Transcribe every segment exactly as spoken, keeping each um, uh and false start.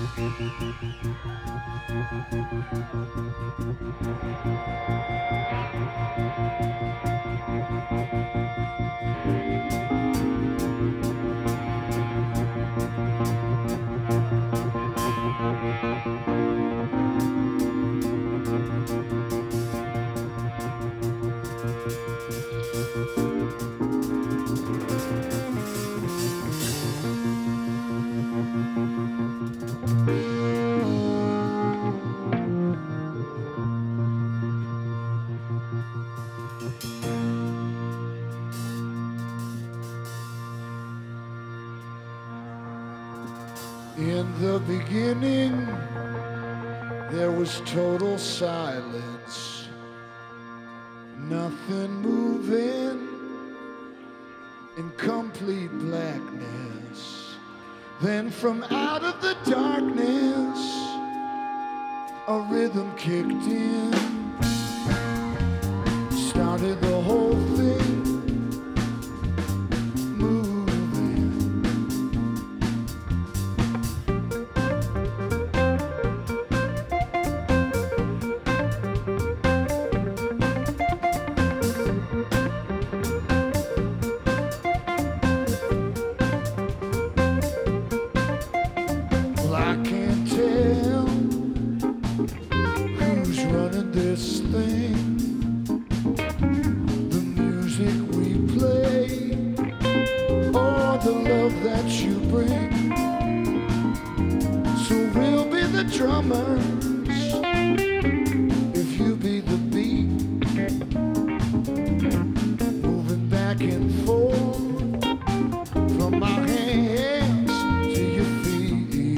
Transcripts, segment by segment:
In the beginning, there was total silence, nothing moving in complete blackness. Then from out of the darkness, a rhythm kicked in, started the whole thing moving. Well, I can't tell who's running this thing. The music we play, or the love that you bring. So we'll be the drummers if you be the beat, moving back and forth from our hands to your feet.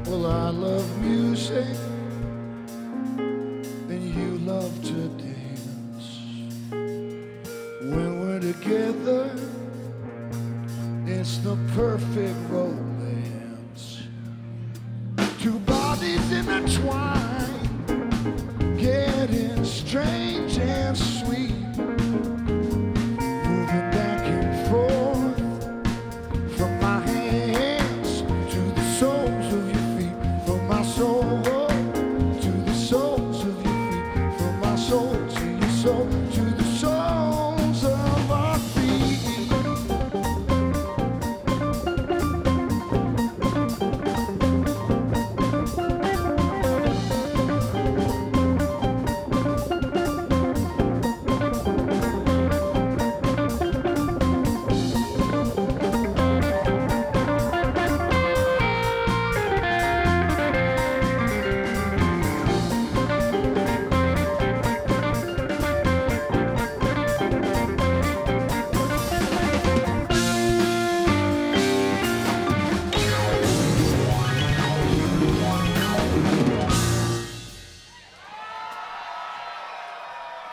Well, I love music, and you love to dance. When we're together, it's the perfect romance. Two bodies intertwined, getting strange and sweet. Moving back and forth from my hands to the soles of your feet. From my soul to the soles of your feet. From my soul to your soul, to the soles of our feet.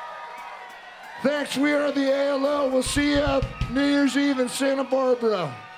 Thanks, we are the A L O. We'll see you New Year's Eve in Santa Barbara.